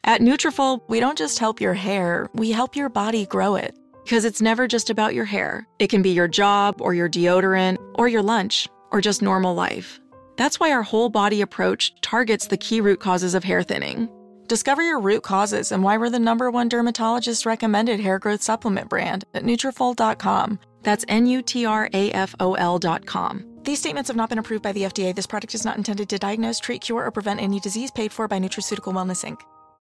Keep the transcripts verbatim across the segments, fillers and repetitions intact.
At Nutrafol, we don't just help your hair, we help your body grow it. Because it's never just about your hair. It can be your job, or your deodorant, or your lunch, or just normal life. That's why our whole body approach targets the key root causes of hair thinning. Discover your root causes and why we're the number one dermatologist recommended hair growth supplement brand at Nutrafol dot com. That's N U T R A F O L dot com. These statements have not been approved by the F D A. This product is not intended to diagnose, treat, cure, or prevent any disease. Paid for by Nutraceutical Wellness, Incorporated.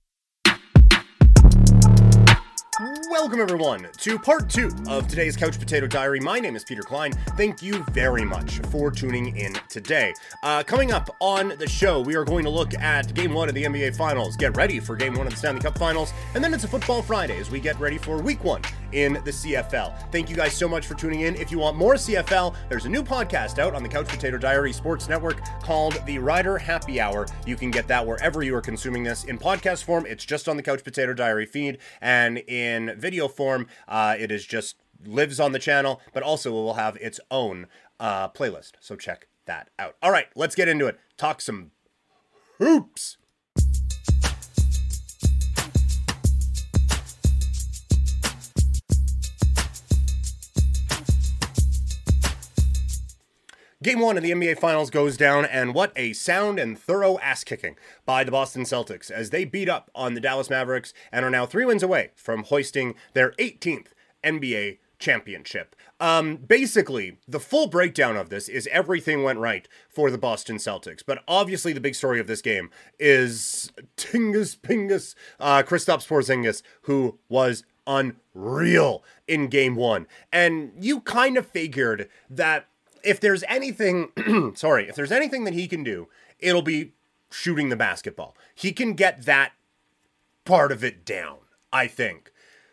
Welcome, everyone, to part two of today's Couch Potato Diary. My name is Peter Klein. Thank you very much for tuning in today. Uh, coming up on the show, we are going to look at Game one of the N B A Finals, get ready for Game one of the Stanley Cup Finals, and then it's a Football Friday as we get ready for Week one in the C F L. Thank you guys so much for tuning in. If you want more C F L, there's a new podcast out on the Couch Potato Diary Sports Network called The Rider Happy Hour. You can get that wherever you are consuming this. In podcast form, it's just on the Couch Potato Diary feed, and in video form, uh, it is just lives on the channel, but also it will have its own uh, playlist. So check that out. All right, let's get into it. Talk some hoops. Game one of the N B A Finals goes down, and what a sound and thorough ass-kicking by the Boston Celtics as they beat up on the Dallas Mavericks and are now three wins away from hoisting their eighteenth N B A championship. Um, basically, the full breakdown of this is everything went right for the Boston Celtics, but obviously the big story of this game is Tingus Pingus, uh, Kristaps Porzingis, who was unreal in Game one. And you kind of figured that if there's anything, sorry, if there's anything that he can do, it'll be shooting the basketball. He can get that part of it down, I think.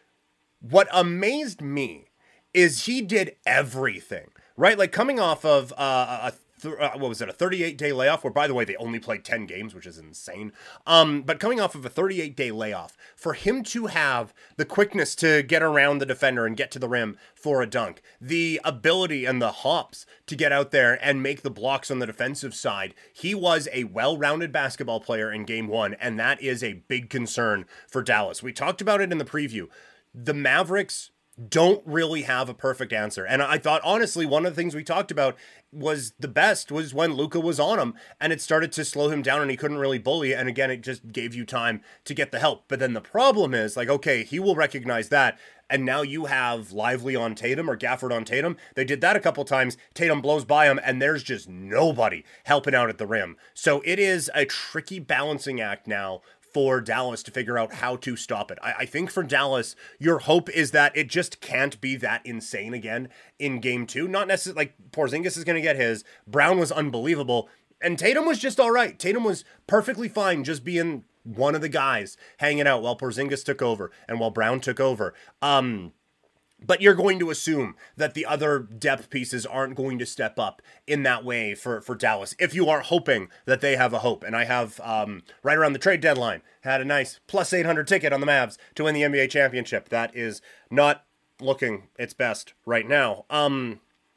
What amazed me is he did everything, right? Like coming off of uh, a th- uh, what was it, a thirty-eight day layoff, where by the way, they only played ten games, which is insane. Um, but coming off of a thirty-eight day layoff, for him to have the quickness to get around the defender and get to the rim for a dunk, the ability and the hops to get out there and make the blocks on the defensive side, he was a well-rounded basketball player in Game one, and that is a big concern for Dallas. We talked about it in the preview. The Mavericks don't really have a perfect answer. And I thought, honestly, one of the things we talked about was the best was when Luka was on him and it started to slow him down and he couldn't really bully. And again, it just gave you time to get the help. But then the problem is, like, okay, he will recognize that. And now you have Lively on Tatum or Gafford on Tatum. They did that a couple times. Tatum blows by him and there's just nobody helping out at the rim. So it is a tricky balancing act now for Dallas to figure out how to stop it. I, I think for Dallas, your hope is that it just can't be that insane again in game two. Not necessarily like Porzingis is going to get his. Brown was unbelievable. And Tatum was just all right. Tatum was perfectly fine just being one of the guys hanging out while Porzingis took over and while Brown took over. Um... But you're going to assume that the other depth pieces aren't going to step up in that way for, for Dallas, if you are hoping that they have a hope. And I have, um, right around the trade deadline, had a nice plus eight hundred ticket on the Mavs to win the N B A championship. That is not looking its best right now. Um,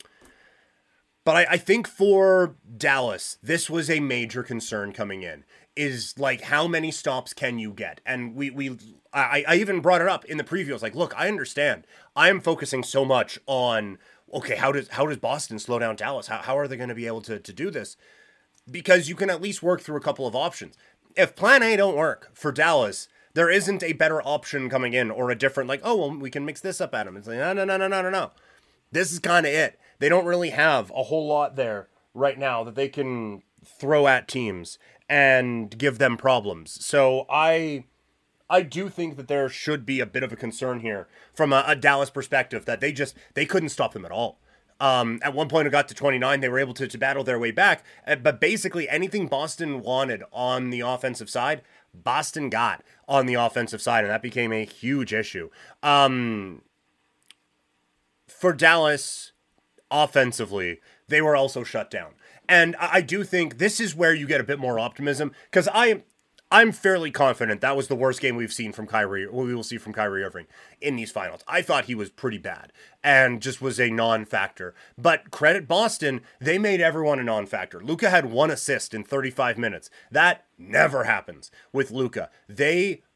but I, I think for Dallas, this was a major concern coming in. Is like, how many stops can you get? And we, we, I, I even brought it up in the preview. I was like, look, I understand. I am focusing so much on, okay, how does, how does Boston slow down Dallas? How, how are they going to be able to, to do this? Because you can at least work through a couple of options. If plan A don't work for Dallas, there isn't a better option coming in or a different, like, oh, well, we can mix this up at him. It's like, no, no, no, no, no, no, no. This is kind of it. They don't really have a whole lot there right now that they can throw at teams and give them problems. So I I do think that there should be a bit of a concern here from a, a Dallas perspective that they just, they couldn't stop them at all. Um, at one point it got to twenty-nine. They were able to, to battle their way back. Uh, but basically anything Boston wanted on the offensive side, Boston got on the offensive side. And that became a huge issue. Um, for Dallas, offensively, they were also shut down. And I do think this is where you get a bit more optimism, because I am I'm fairly confident that was the worst game we've seen from Kyrie, or we will see from Kyrie Irving in these finals. I thought he was pretty bad and just was a non-factor. But credit Boston, they made everyone a non-factor. Luka had one assist in thirty-five minutes. That never happens with Luka. They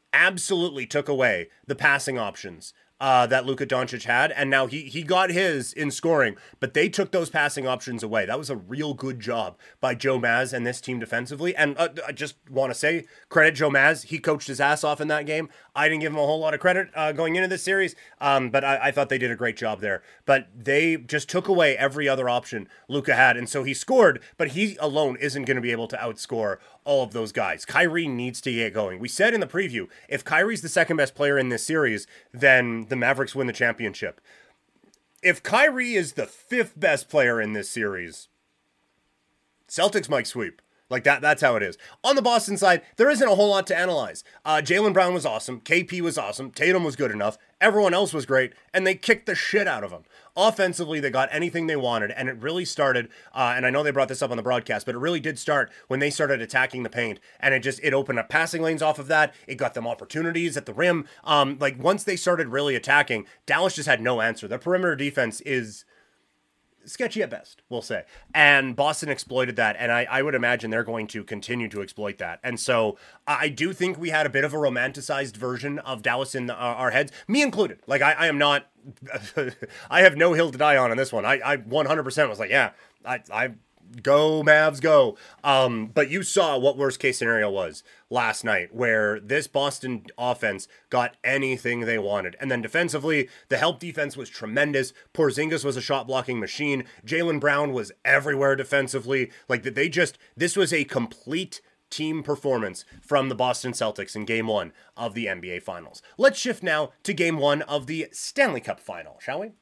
absolutely took away the passing options uh, that Luka Doncic had, and now he he got his in scoring, but they took those passing options away. That was a real good job by Joe Maz and this team defensively, and uh, I just want to say, credit Joe Maz. He coached his ass off in that game. I didn't give him a whole lot of credit uh, going into this series, um, but I, I thought they did a great job there. But they just took away every other option Luka had, and so he scored, but he alone isn't going to be able to outscore all of those guys. Kyrie needs to get going. We said in the preview, if Kyrie's the second best player in this series, then the Mavericks win the championship. If Kyrie is the fifth best player in this series, Celtics might sweep. Like that, that's how it is. On the Boston side, there isn't a whole lot to analyze. Uh, Jaylen Brown was awesome. K P was awesome. Tatum was good enough. Everyone else was great, and they kicked the shit out of them. Offensively, they got anything they wanted, and it really started, uh, and I know they brought this up on the broadcast, but it really did start when they started attacking the paint, and it just, it opened up passing lanes off of that. It got them opportunities at the rim. Um, like, once they started really attacking, Dallas just had no answer. Their perimeter defense is sketchy at best, we'll say. And Boston exploited that, and I, I would imagine they're going to continue to exploit that. And so I do think we had a bit of a romanticized version of Dallas in the, uh, our heads, me included. Like, I, I am not, I have no hill to die on in this one. I, I one hundred percent was like, yeah, I, I go Mavs, go. Um, but you saw what worst case scenario was last night, where this Boston offense got anything they wanted. And then defensively, the help defense was tremendous. Porzingis was a shot blocking machine. Jaylen Brown was everywhere defensively. Like, they just, this was a complete team performance from the Boston Celtics in game one of the N B A Finals. Let's shift now to game one of the Stanley Cup Final, shall we?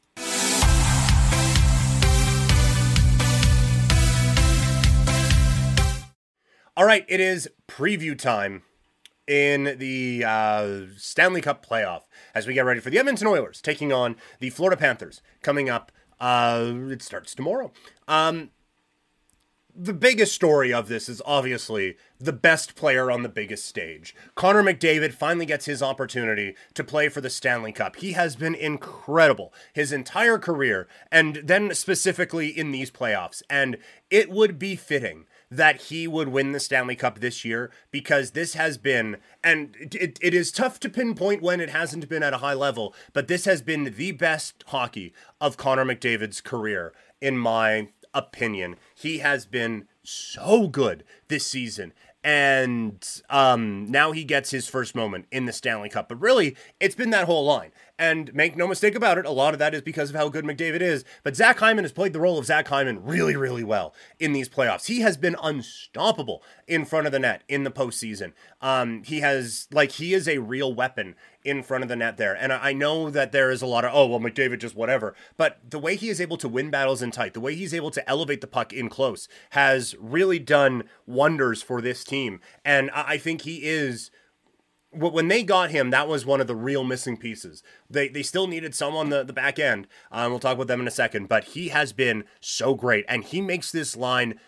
All right, it is preview time in the uh, Stanley Cup playoff as we get ready for the Edmonton Oilers taking on the Florida Panthers coming up. Uh, it starts tomorrow. Um, the biggest story of this is obviously the best player on the biggest stage. Connor McDavid finally gets his opportunity to play for the Stanley Cup. He has been incredible his entire career, and then specifically in these playoffs. And it would be fitting that he would win the Stanley Cup this year, because this has been, and it, it is tough to pinpoint when it hasn't been at a high level, but this has been the best hockey of Connor McDavid's career, in my opinion. He has been so good this season. And um, now he gets his first moment in the Stanley Cup. But really, it's been that whole line. And make no mistake about it, a lot of that is because of how good McDavid is. But Zach Hyman has played the role of Zach Hyman really, really well in these playoffs. He has been unstoppable in front of the net in the postseason. Um, he has, like, he is a real weapon in front of the net there. And I know that there is a lot of, oh, well, McDavid just whatever. But the way he is able to win battles in tight, the way he's able to elevate the puck in close has really done wonders for this team. And I think he is, when they got him, that was one of the real missing pieces. They they still needed some on the, the back end. Um, we'll talk about them in a second. But he has been so great. And he makes this line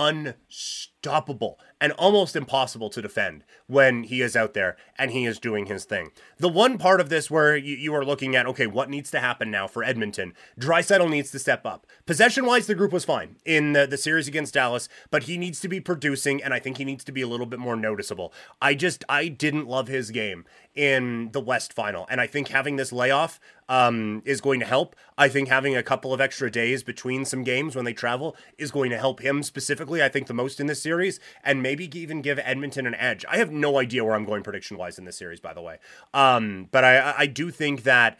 unstoppable and almost impossible to defend when he is out there and he is doing his thing. The one part of this where you, you are looking at, okay, what needs to happen now for Edmonton? Draisaitl needs to step up. Possession-wise, the group was fine in the, the series against Dallas, but he needs to be producing, and I think he needs to be a little bit more noticeable. I just, I didn't love his game in the West Final, and I think having this layoff um, is going to help. I think having a couple of extra days between some games when they travel is going to help him specifically, I think, the most in this series, and maybe even give Edmonton an edge. I have no idea where I'm going prediction-wise in this series, by the way. Um, but I, I do think that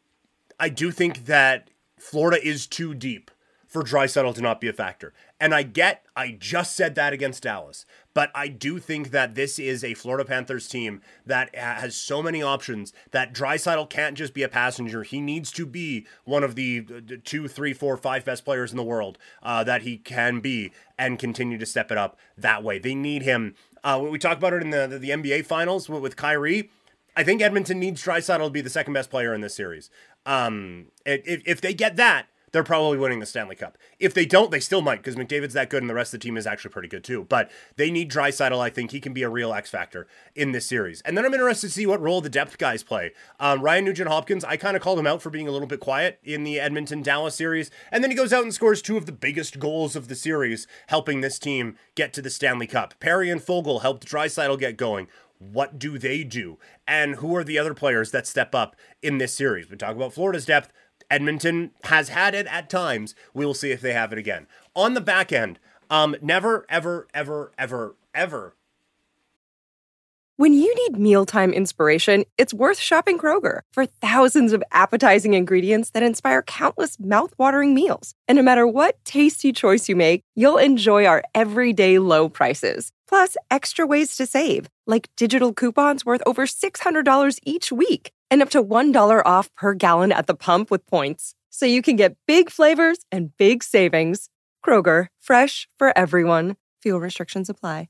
I do think that Florida is too deep for Draisaitl to not be a factor. And I get, I just said that against Dallas, but I do think that this is a Florida Panthers team that has so many options that Draisaitl can't just be a passenger. He needs to be one of the two, three, four, five best players in the world uh, that he can be and continue to step it up that way. They need him. Uh, we talked about it in the, the, the N B A Finals with, with Kyrie. I think Edmonton needs Draisaitl to be the second best player in this series. Um, if, if they get that, they're probably winning the Stanley Cup. If they don't, they still might, because McDavid's that good and the rest of the team is actually pretty good too. But they need Draisaitl. I think he can be a real X factor in this series. And then I'm interested to see what role the depth guys play. Um, Ryan Nugent-Hopkins, I kind of called him out for being a little bit quiet in the Edmonton-Dallas series. And then he goes out and scores two of the biggest goals of the series, helping this team get to the Stanley Cup. Perry and Fogle helped Draisaitl get going. What do they do? And who are the other players that step up in this series? We talk about Florida's depth. Edmonton has had it at times. We will see if they have it again. On the back end, um, never, ever, ever, ever, ever. When you need mealtime inspiration, it's worth shopping Kroger for thousands of appetizing ingredients that inspire countless mouthwatering meals. And no matter what tasty choice you make, you'll enjoy our everyday low prices. Plus, extra ways to save, like digital coupons worth over six hundred dollars each week and up to one dollar off per gallon at the pump with points. So you can get big flavors and big savings. Kroger, fresh for everyone. Fuel restrictions apply.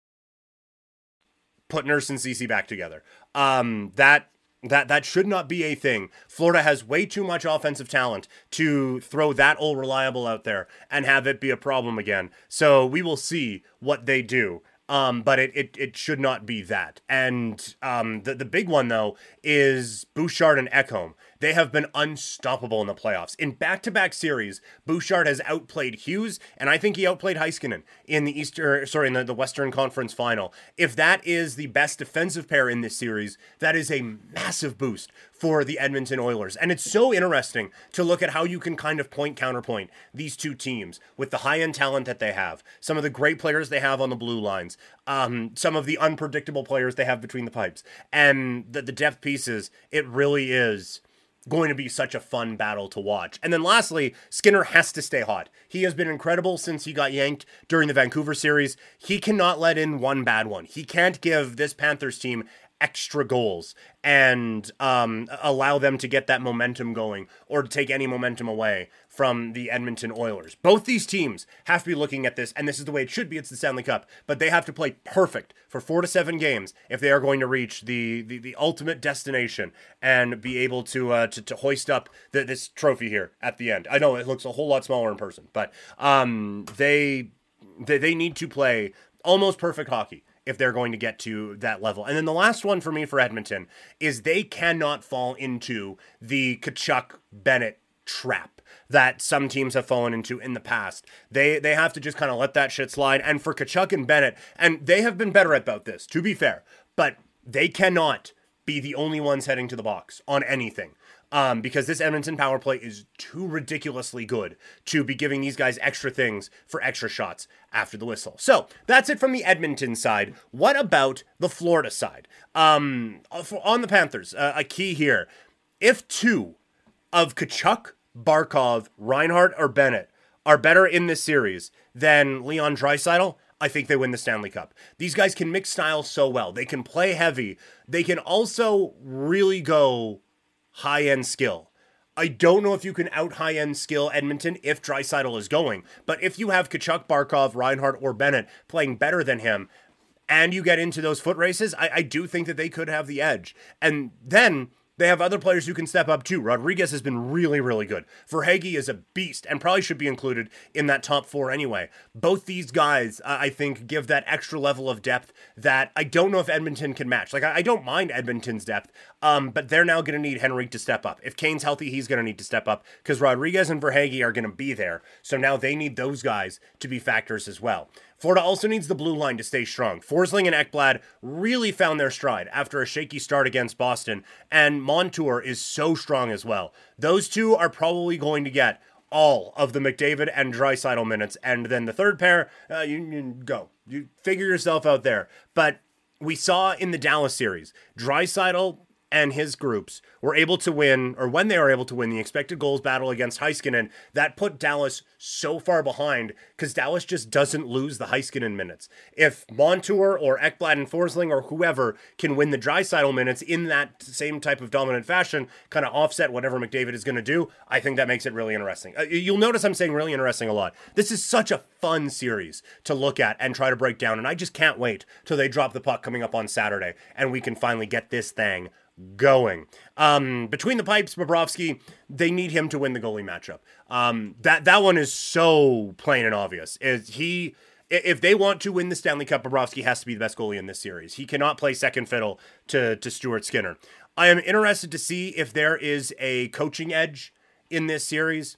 Put Nurse and Cece back together. Um, that that that should not be a thing. Florida has way too much offensive talent to throw that old reliable out there and have it be a problem again. So we will see what they do. Um, but it, it it should not be that. And um, the, the big one, though, is Bouchard and Ekholm. They have been unstoppable in the playoffs. In back-to-back series, Bouchard has outplayed Hughes, and I think he outplayed Heiskanen in the Eastern, sorry, in the, the Western Conference Final. If that is the best defensive pair in this series, that is a massive boost for the Edmonton Oilers. And it's so interesting to look at how you can kind of point counterpoint these two teams with the high-end talent that they have, some of the great players they have on the blue lines, um, some of the unpredictable players they have between the pipes, and the, the depth pieces. It really is going to be such a fun battle to watch. And then lastly, Skinner has to stay hot. He has been incredible since he got yanked during the Vancouver series. He cannot let in one bad one. He can't give this Panthers team extra goals and um, allow them to get that momentum going or to take any momentum away from the Edmonton Oilers. Both these teams have to be looking at this, and this is the way it should be. It's the Stanley Cup, but they have to play perfect for four to seven games if they are going to reach the the, the ultimate destination and be able to uh, to, to hoist up the, this trophy here at the end. I know it looks a whole lot smaller in person, but um, they, they they need to play almost perfect hockey if they're going to get to that level. And then the last one for me for Edmonton is they cannot fall into the Tkachuk-Bennett trap that some teams have fallen into in the past. They they have to just kind of let that shit slide. And for Tkachuk and Bennett, and they have been better about this, to be fair, but they cannot be the only ones heading to the box on anything. Um, because this Edmonton power play is too ridiculously good to be giving these guys extra things for extra shots after the whistle. So that's it from the Edmonton side. What about the Florida side? Um, on the Panthers, uh, a key here. If two of Tkachuk, Barkov, Reinhart, or Bennett are better in this series than Leon Draisaitl, I think they win the Stanley Cup. These guys can mix styles so well. They can play heavy. They can also really go high-end skill. I don't know if you can out high-end skill Edmonton if Draisaitl is going, but if you have Tkachuk, Barkov, Reinhart, or Bennett playing better than him, and you get into those foot races, I, I do think that they could have the edge. And then they have other players who can step up too. Rodriguez has been really, really good. Verhaeghe is a beast and probably should be included in that top four anyway. Both these guys, uh, I think, give that extra level of depth that I don't know if Edmonton can match. Like, I, I don't mind Edmonton's depth, um, but they're now going to need Henrique to step up. If Kane's healthy, he's going to need to step up because Rodriguez and Verhaeghe are going to be there. So now they need those guys to be factors as well. Florida also needs the blue line to stay strong. Forsling and Ekblad really found their stride after a shaky start against Boston, and Montour is so strong as well. Those two are probably going to get all of the McDavid and Draisaitl minutes, and then the third pair, uh, you, you go. You figure yourself out there. But we saw in the Dallas series, Draisaitl and his groups were able to win, or when they were able to win, the expected goals battle against Heiskanen. That put Dallas so far behind because Dallas just doesn't lose the Heiskanen minutes. If Montour or Ekblad and Forsling or whoever can win the Draisaitl minutes in that same type of dominant fashion, kind of offset whatever McDavid is going to do, I think that makes it really interesting. Uh, you'll notice I'm saying really interesting a lot. This is such a fun series to look at and try to break down, and I just can't wait till they drop the puck coming up on Saturday and we can finally get this thing going. Um, between the pipes, Bobrovsky, they need him to win the goalie matchup. Um, that that one is so plain and obvious. Is he? If they want to win the Stanley Cup, Bobrovsky has to be the best goalie in this series. He cannot play second fiddle to to Stuart Skinner. I am interested to see if there is a coaching edge in this series.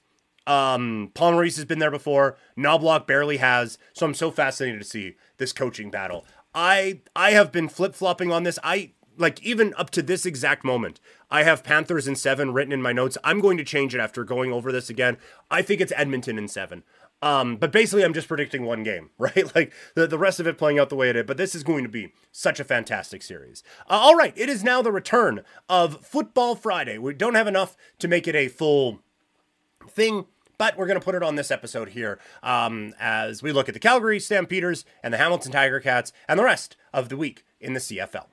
Um, Paul Maurice has been there before. Knobloch barely has. So I'm so fascinated to see this coaching battle. I I have been flip-flopping on this. I like even up to this exact moment, I have Panthers in seven written in my notes. I'm going to change it after going over this again. I think it's Edmonton in seven. Um, but basically, I'm just predicting one game, right? Like the, the rest of it playing out the way it is. But this is going to be such a fantastic series. Uh, all right, it is now the return of Football Friday. We don't have enough to make it a full thing, but we're going to put it on this episode here um, as we look at the Calgary Stampeders and the Hamilton Tiger Cats and the rest of the week in the C F L.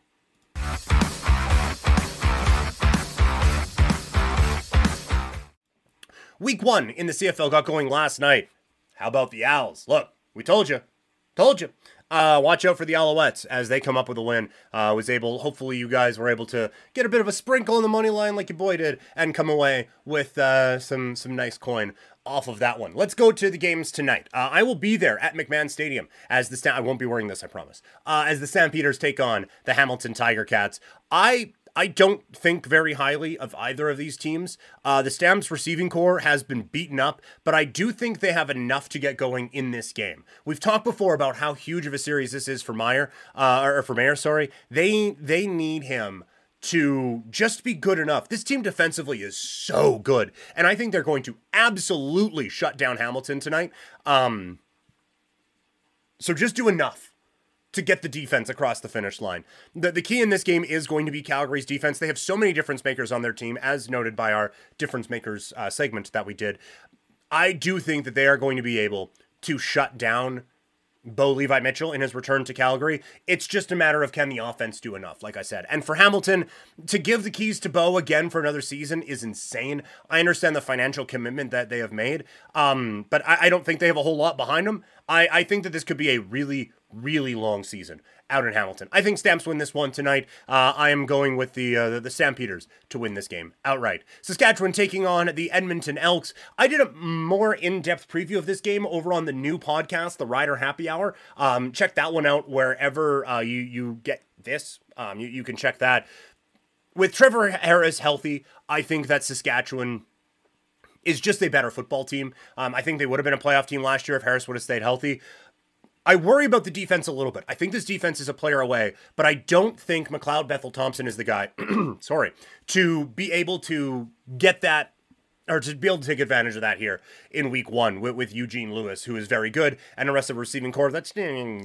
Week one in the C F L got going last night. How about the Owls? Look, we told you. Told you. Uh, watch out for the Alouettes as they come up with a win. Uh, was able, hopefully you guys were able to get a bit of a sprinkle in the money line like your boy did and come away with uh, some, some nice coin off of that one. Let's go to the games tonight. Uh, I will be there at McMahon Stadium as the, Stam- I won't be wearing this, I promise, uh, as the Stampeders take on the Hamilton Tiger Cats. I... I don't think very highly of either of these teams. Uh, the Stamps receiving core has been beaten up, but I do think they have enough to get going in this game. We've talked before about how huge of a series this is for Meyer, uh, or for Mayer, sorry. They they need him to just be good enough. This team defensively is so good, and I think they're going to absolutely shut down Hamilton tonight. Um, so just do enough to get the defense across the finish line. The, the key in this game is going to be Calgary's defense. They have so many difference makers on their team, as noted by our difference makers uh, segment that we did. I do think that they are going to be able to shut down Bo Levi Mitchell in his return to Calgary. It's just a matter of can the offense do enough, like I said. And for Hamilton, to give the keys to Bo again for another season is insane. I understand the financial commitment that they have made, um, but I, I don't think they have a whole lot behind them. I, I think that this could be a really, really long season out in Hamilton. I think Stamps win this one tonight. Uh, I am going with the, uh, the the Stampeders to win this game outright. Saskatchewan taking on the Edmonton Elks. I did a more in-depth preview of this game over on the new podcast, the Rider Happy Hour. Um, check that one out wherever uh, you, you get this. Um, you, you can check that. With Trevor Harris healthy, I think that Saskatchewan is just a better football team. Um, I think they would have been a playoff team last year if Harris would have stayed healthy. I worry about the defense a little bit. I think this defense is a player away, but I don't think McLeod Bethel Thompson is the guy, sorry, to be able to get that, or to be able to take advantage of that here in week one with, with Eugene Lewis, who is very good, and the rest of the receiving core, that's...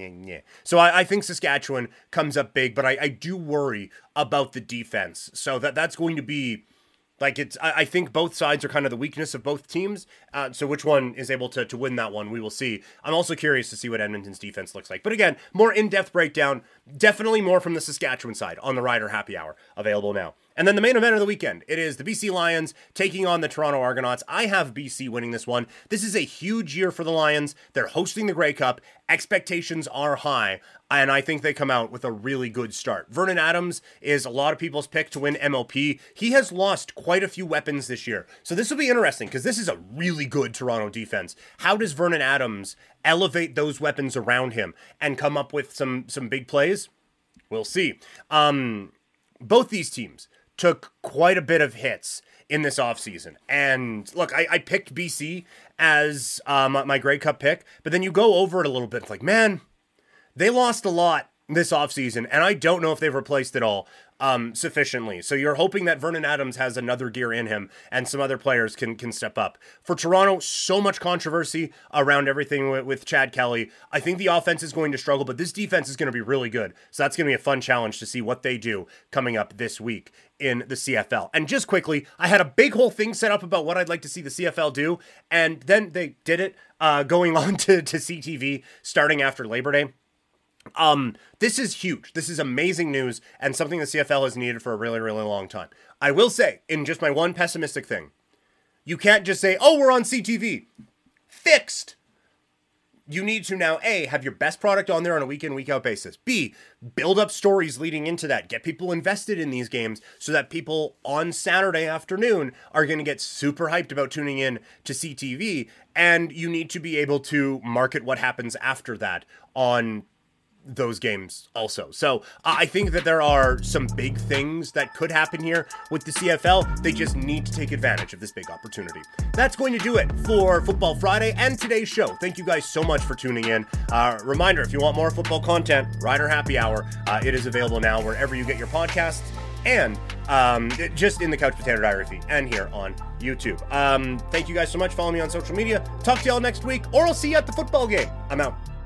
So I, I think Saskatchewan comes up big, but I, I do worry about the defense. So that that's going to be... Like, it's, I think both sides are kind of the weakness of both teams. Uh, so which one is able to, to win that one, we will see. I'm also curious to see what Edmonton's defense looks like. But again, more in-depth breakdown, definitely more from the Saskatchewan side on the Rider Happy Hour, available now. And then the main event of the weekend, it is the B C Lions taking on the Toronto Argonauts. I have B C winning this one. This is a huge year for the Lions. They're hosting the Grey Cup. Expectations are high, and I think they come out with a really good start. Vernon Adams is a lot of people's pick to win M L P. He has lost quite a few weapons this year. So this will be interesting because this is a really good Toronto defense. How does Vernon Adams elevate those weapons around him and come up with some, some big plays? We'll see. Um, both these teams took quite a bit of hits in this offseason. And look, I, I picked B C as um, my Grey Cup pick, but then you go over it a little bit. It's like, man, they lost a lot this offseason, and I don't know if they've replaced it all um, sufficiently. So you're hoping that Vernon Adams has another gear in him and some other players can can step up. For Toronto, so much controversy around everything with, with Chad Kelly. I think the offense is going to struggle, but this defense is going to be really good. So that's going to be a fun challenge to see what they do coming up this week in the C F L. And just quickly, I had a big whole thing set up about what I'd like to see the C F L do, and then they did it, uh, going on to, to C T V starting after Labor Day. Um, this is huge. This is amazing news and something the C F L has needed for a really, really long time. I will say, in just my one pessimistic thing, you can't just say, oh, we're on C T V. Fixed. You need to now, A, have your best product on there on a week in, week out basis. B, build up stories leading into that. Get people invested in these games so that people on Saturday afternoon are going to get super hyped about tuning in to C T V. And you need to be able to market what happens after that on those games also. So uh, I think that there are some big things that could happen here with the C F L. They just need to take advantage of this big opportunity. That's going to do it for Football Friday and today's show. Thank you guys so much for tuning in. Uh, reminder, if you want more football content, Rider Happy Hour, uh, it is available now wherever you get your podcasts and um, just in the Couch Potato Diary feed and here on YouTube. Um, thank you guys so much. Follow me on social media. Talk to y'all next week, or I'll see you at the football game. I'm out.